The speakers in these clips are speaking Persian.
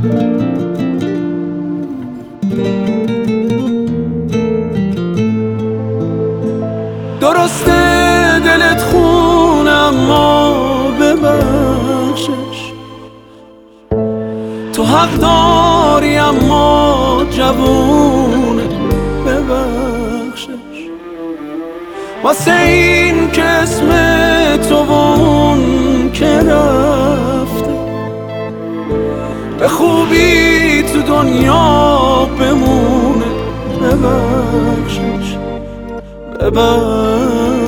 درسته دلت خون اما ببخشش، تو حق داری اما جوونه ببخشش. واسه این که اسم تو اون که رفته به خوبی تو دنیا بمونه ببخشش ببخشش.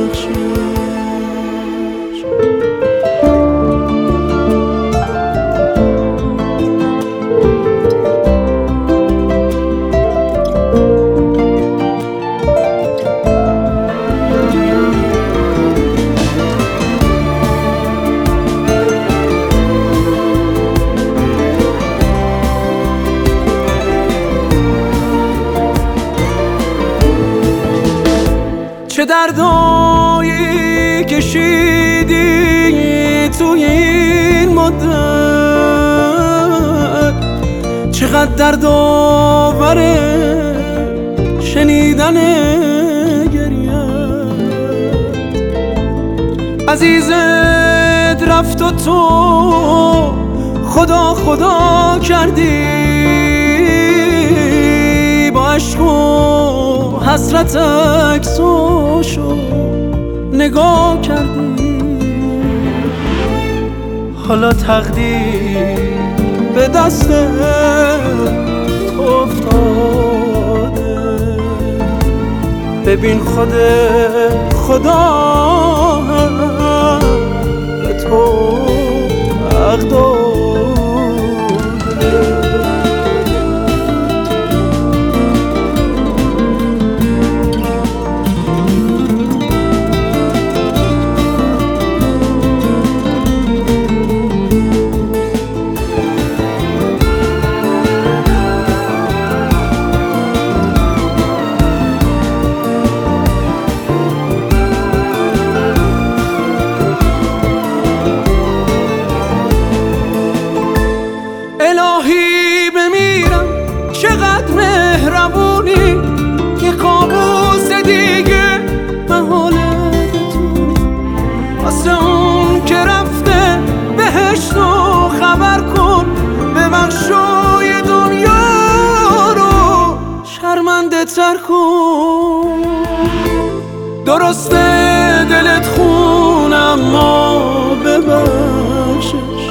چه دردایی کشیدی توی این مدت، چقدر دردآوره شنیدن گریه. عزیزت رفت و تو خدا خدا کردی، با عشق و حسرت عکساشو نگاه کردی. حالا تقدیر به دست افتاده، ببین خود خدا به تو حق داده. الهی بمیرم چقدر مهربونی، که کابوس دیگه محاله بتونی. واسه اون که رفته بهشت رو خبر کن، ببخشای دنیا رو شرمنده تر کن. درسته دلت خون اما ببخشش،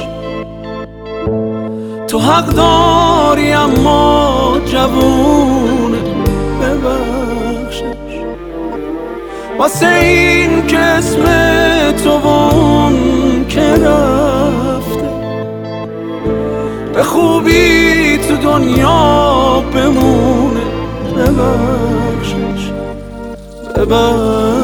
تو حق داری اما جوونه ببخشش. واسه این که اسم تو اون که رفته به خوبی تو دنیا بمونه ببخشش ببخشش.